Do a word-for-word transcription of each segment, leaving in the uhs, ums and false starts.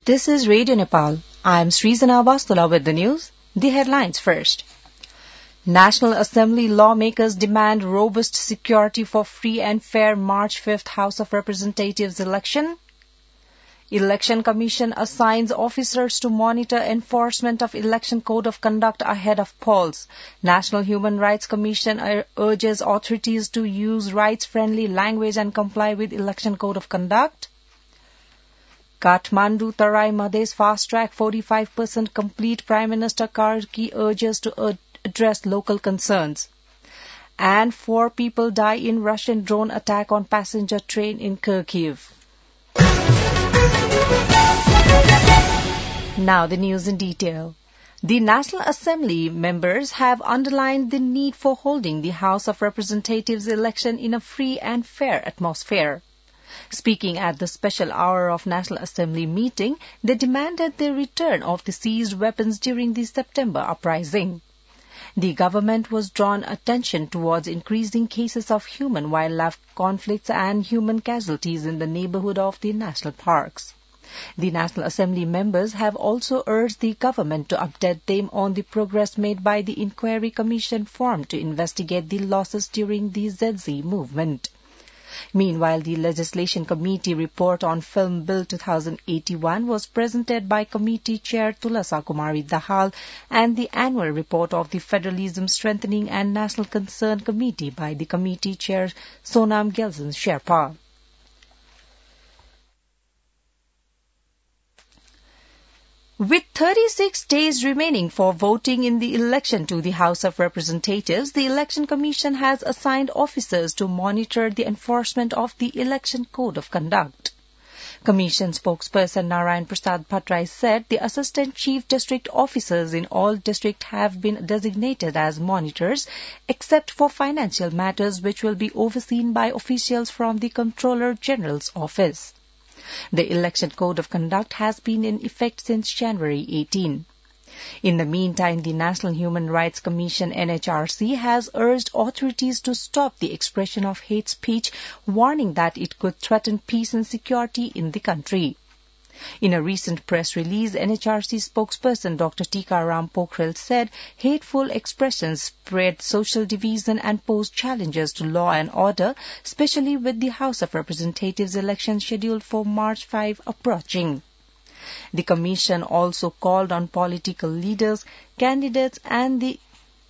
This is Radio Nepal. I am Srizana Bastula with the news. The headlines first. National Assembly lawmakers demand robust security for free and fair March fifth House of Representatives election. Election Commission assigns officers to monitor enforcement of Election Code of Conduct ahead of polls. National Human Rights Commission urges authorities to use rights-friendly language and comply with Election Code of Conduct. Kathmandu Tarai Madhesh fast track forty-five percent complete. Prime Minister Karki urges to uh, address local concerns. And four people die in Russian drone attack on passenger train in Kharkiv. Now the news in detail. The National Assembly members have underlined the need for holding the House of Representatives election in a free and fair atmosphere. Speaking at the special hour of National Assembly meeting, they demanded the return of the seized weapons during the September uprising. The government was drawn attention towards increasing cases of human-wildlife conflicts and human casualties in the neighborhood of the national parks. The National Assembly members have also urged the government to update them on the progress made by the inquiry commission formed to investigate the losses during the Z Z movement. Meanwhile, the Legislation Committee report on Film Bill twenty eighty-one was presented by Committee Chair Tulasa Kumari Dahal and the annual report of the Federalism Strengthening and National Concern Committee by the Committee Chair Sonam Gelson Sherpa. With thirty-six days remaining for voting in the election to the House of Representatives, the Election Commission has assigned officers to monitor the enforcement of the Election Code of Conduct. Commission spokesperson Narayan Prasad Bhattarai said the Assistant Chief District Officers in all districts have been designated as monitors, except for financial matters which will be overseen by officials from the Comptroller General's office. The Election Code of Conduct has been in effect since January eighteenth. In the meantime, the National Human Rights Commission N H R C has urged authorities to stop the expression of hate speech, warning that it could threaten peace and security in the country. In a recent press release, N H R C spokesperson Doctor Tikaram Pokhrel said hateful expressions spread social division and pose challenges to law and order, especially with the House of Representatives election scheduled for March fifth approaching. The Commission also called on political leaders, candidates and the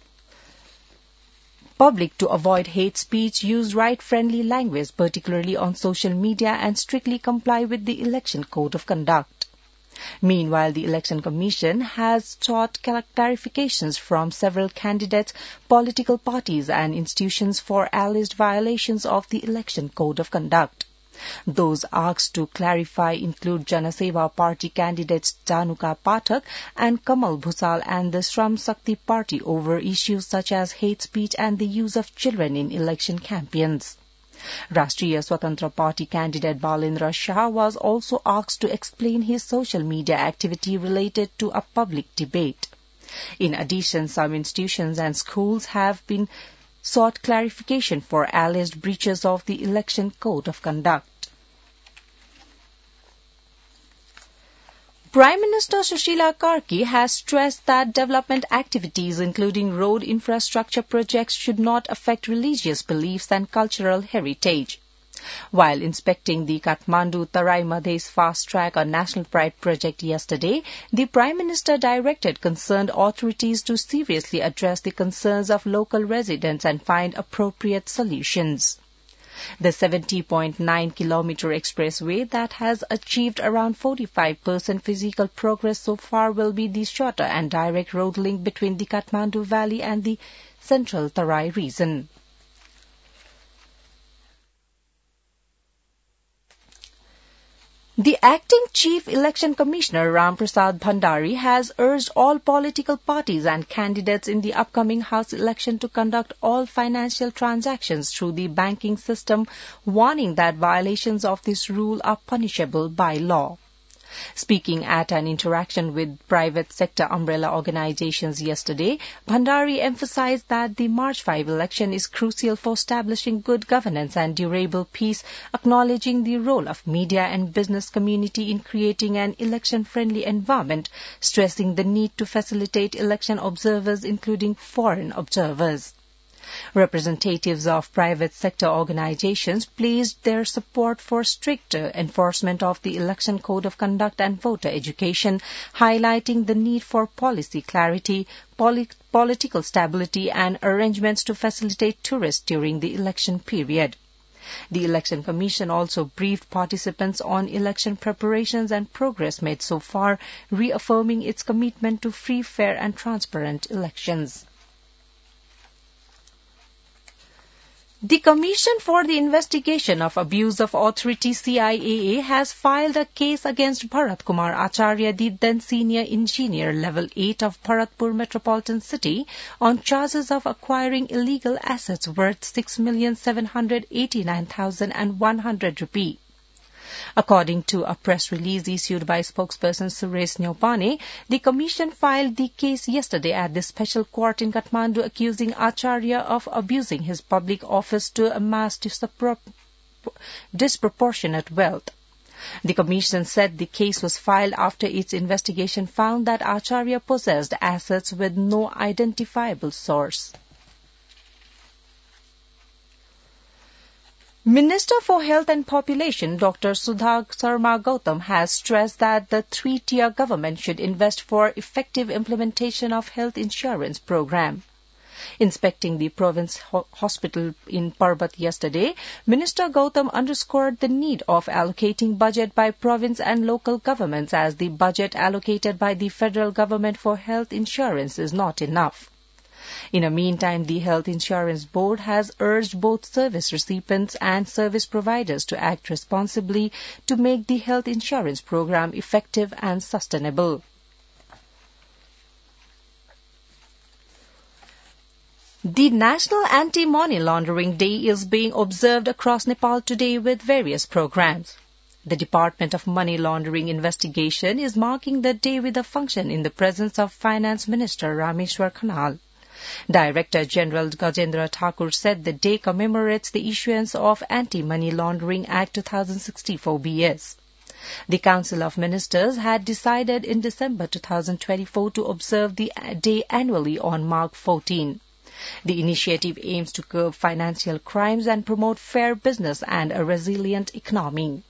public to avoid hate speech, use right-friendly language, particularly on social media, and strictly comply with the Election Code of Conduct. Meanwhile, the Election Commission has sought clarifications from several candidates, political parties and institutions for alleged violations of the Election Code of Conduct. Those asked to clarify include Jana Seva Party candidates Januka Pathak and Kamal Bhusal and the Shram Shakti Party over issues such as hate speech and the use of children in election campaigns. Rashtriya Swatantra Party candidate Balendra Shah was also asked to explain his social media activity related to a public debate. In addition, some institutions and schools have been sought clarification for alleged breaches of the Election Code of Conduct. Prime Minister Sushila Karki has stressed that development activities, including road infrastructure projects, should not affect religious beliefs and cultural heritage. While inspecting the Kathmandu Tarai Madhesh Fast Track or National Pride project yesterday, the Prime Minister directed concerned authorities to seriously address the concerns of local residents and find appropriate solutions. The seventy point nine kilometer expressway that has achieved around forty-five percent physical progress so far will be the shorter and direct road link between the Kathmandu Valley and the central Tarai region. The acting Chief Election Commissioner Ram Prasad Bhandari has urged all political parties and candidates in the upcoming House election to conduct all financial transactions through the banking system, warning that violations of this rule are punishable by law. Speaking at an interaction with private sector umbrella organizations yesterday, Bhandari emphasized that the March fifth election is crucial for establishing good governance and durable peace, acknowledging the role of media and business community in creating an election-friendly environment, stressing the need to facilitate election observers, including foreign observers. Representatives of private sector organizations placed their support for stricter enforcement of the Election Code of Conduct and voter education, highlighting the need for policy clarity, poli- political stability and arrangements to facilitate tourists during the election period. The Election Commission also briefed participants on election preparations and progress made so far, reaffirming its commitment to free, fair and transparent elections. The Commission for the Investigation of Abuse of Authority C I A A has filed a case against Bharat Kumar Acharya, the then Senior Engineer Level eight of Bharatpur Metropolitan City, on charges of acquiring illegal assets worth six million seven hundred eighty-nine thousand one hundred rupees. According to a press release issued by spokesperson Suresh Nyopane, the Commission filed the case yesterday at the special court in Kathmandu, accusing Acharya of abusing his public office to amass disproportionate wealth. The Commission said the case was filed after its investigation found that Acharya possessed assets with no identifiable source. Minister for Health and Population, Doctor Sudha Sharma Gautam, has stressed that the three-tier government should invest for effective implementation of health insurance program. Inspecting the province ho- hospital in Parbat yesterday, Minister Gautam underscored the need of allocating budget by province and local governments, as the budget allocated by the federal government for health insurance is not enough. In the meantime, the Health Insurance Board has urged both service recipients and service providers to act responsibly to make the health insurance program effective and sustainable. The National Anti-Money Laundering Day is being observed across Nepal today with various programs. The Department of Money Laundering Investigation is marking the day with a function in the presence of Finance Minister Rameshwar Khanal. Director General Gajendra Thakur said the day commemorates the issuance of Anti-Money Laundering Act twenty sixty-four B S. The Council of Ministers had decided in December twenty twenty-four to observe the day annually on March fourteenth. The initiative aims to curb financial crimes and promote fair business and a resilient economy.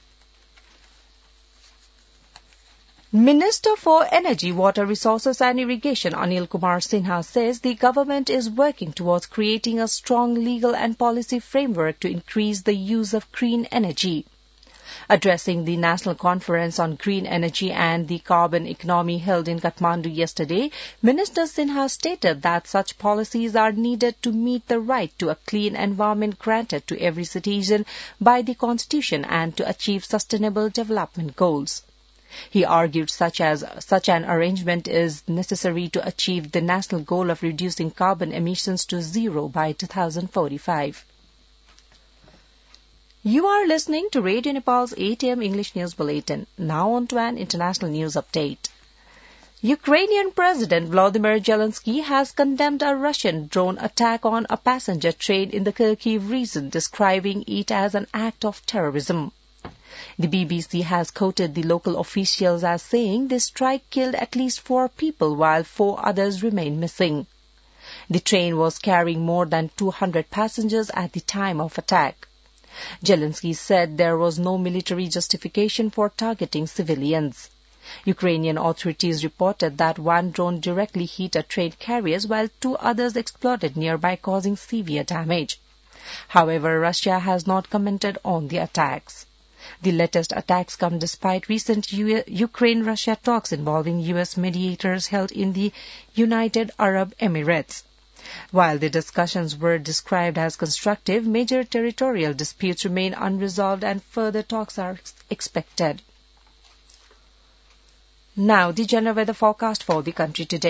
Minister for Energy, Water Resources and Irrigation Anil Kumar Sinha says the government is working towards creating a strong legal and policy framework to increase the use of green energy. Addressing the National Conference on Green Energy and the Carbon Economy held in Kathmandu yesterday, Minister Sinha stated that such policies are needed to meet the right to a clean environment granted to every citizen by the Constitution and to achieve sustainable development goals. He argued such as such an arrangement is necessary to achieve the national goal of reducing carbon emissions to zero by two thousand forty-five. You are listening to Radio Nepal's eight a m English News Bulletin. Now on to an international news update. Ukrainian President Volodymyr Zelensky has condemned a Russian drone attack on a passenger train in the Kharkiv region, describing it as an act of terrorism. The B B C has quoted the local officials as saying the strike killed at least four people while four others remain missing. The train was carrying more than two hundred passengers at the time of attack. Zelensky said there was no military justification for targeting civilians. Ukrainian authorities reported that one drone directly hit a train carrier while two others exploded nearby, causing severe damage. However, Russia has not commented on the attacks. The latest attacks come despite recent U- Ukraine-Russia talks involving U S mediators held in the United Arab Emirates. While the discussions were described as constructive, major territorial disputes remain unresolved and further talks are expected. Now, the general weather forecast for the country today.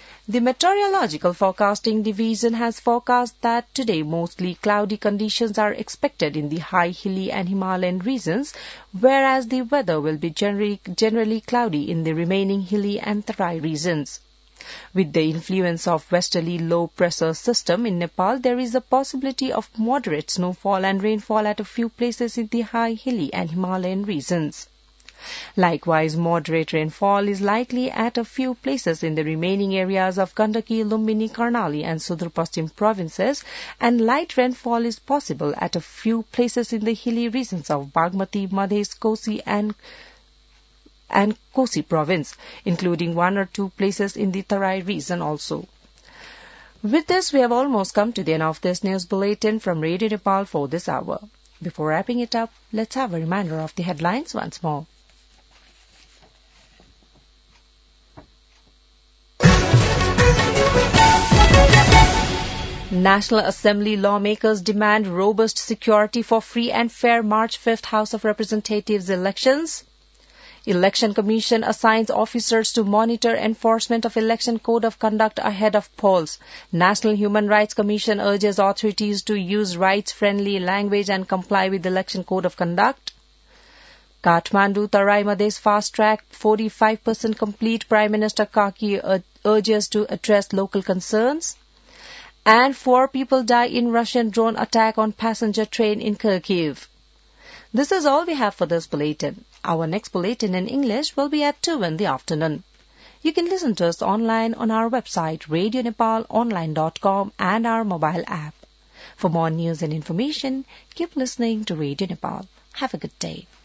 The Meteorological Forecasting Division has forecast that today mostly cloudy conditions are expected in the high hilly and Himalayan regions, whereas the weather will be generally, generally cloudy in the remaining hilly and Tarai regions. With the influence of westerly low-pressure system in Nepal, there is a possibility of moderate snowfall and rainfall at a few places in the high hilly and Himalayan regions. Likewise, moderate rainfall is likely at a few places in the remaining areas of Gandaki, Lumbini, Karnali and Sudur Paschim provinces, and light rainfall is possible at a few places in the hilly regions of Bagmati, Madhes, Kosi and and Kosi province, including one or two places in the Tarai region also. With this, we have almost come to the end of this news bulletin from Radio Nepal for this hour. Before wrapping it up, let's have a reminder of the headlines once more. National Assembly lawmakers demand robust security for free and fair March fifth House of Representatives elections. Election Commission assigns officers to monitor enforcement of Election Code of Conduct ahead of polls. National Human Rights Commission urges authorities to use rights-friendly language and comply with Election Code of Conduct. Kathmandu Tarai Madhes fast track forty-five percent complete. Prime Minister Kaki urges to address local concerns. And four people die in Russian drone attack on passenger train in Kharkiv. This is all we have for this bulletin. Our next bulletin in English will be at two in the afternoon. You can listen to us online on our website radio nepal online dot com and our mobile app. For more news and information, keep listening to Radio Nepal. Have a good day.